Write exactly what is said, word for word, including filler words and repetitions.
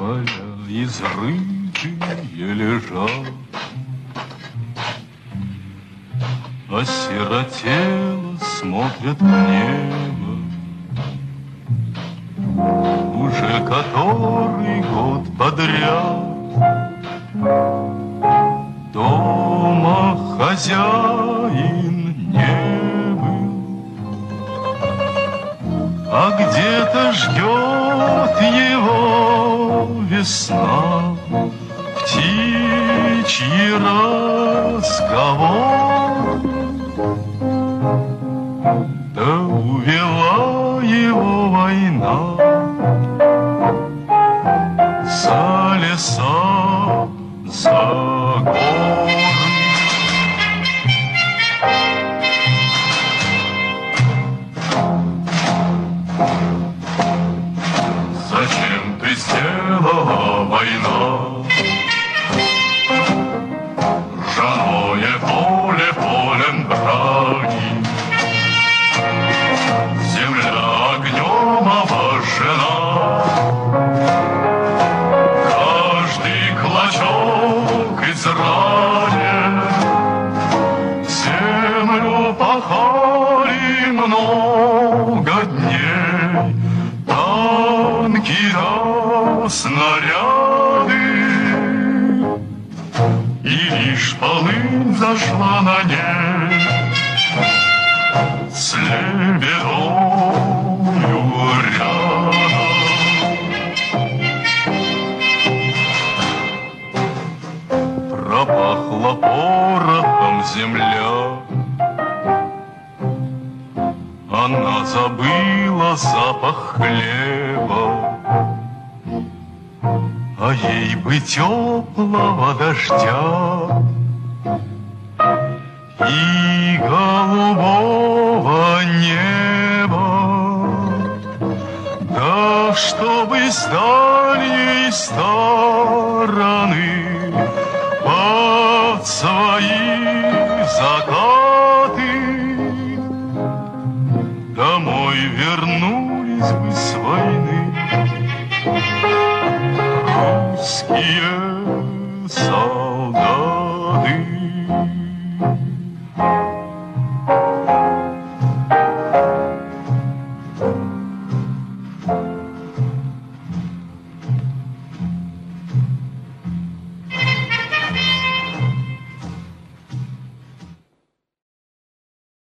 поля изрытые лежат, осиротело смотрят в небо. Уже который год подряд дома хозяин не был, а где-то ждет его весна, птичий разговор. Да увела его война за леса, за горы. Зачем ты сделала, война, ржаное поле полем брани? Земля огнем обожжена, каждый клочок изранен. Землю пахали много дней танки да снаряды, и лишь полынь зашла на ней с лебедою рядом. Пропахла порохом земля, она забыла запах хлеба, а ей бы теплого дождя и голубого неба, да чтобы с дальней стороны под свои закаты домой вернулись бы с войны русские солдаты.